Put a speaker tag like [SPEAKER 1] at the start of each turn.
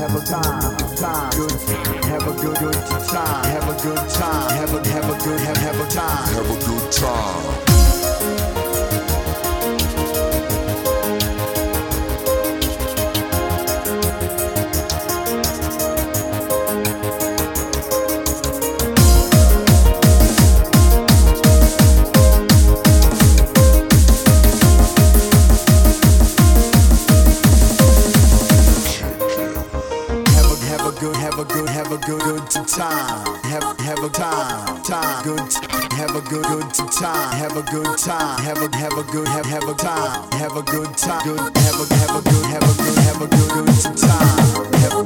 [SPEAKER 1] have a time, good, have a good time, have a good time, have a good, have a time,
[SPEAKER 2] Have a good time.
[SPEAKER 1] Have a good time. Have a time, good. Have a good time. Have a good time. Have a good have a time. Have a good time. Good. Have a good time.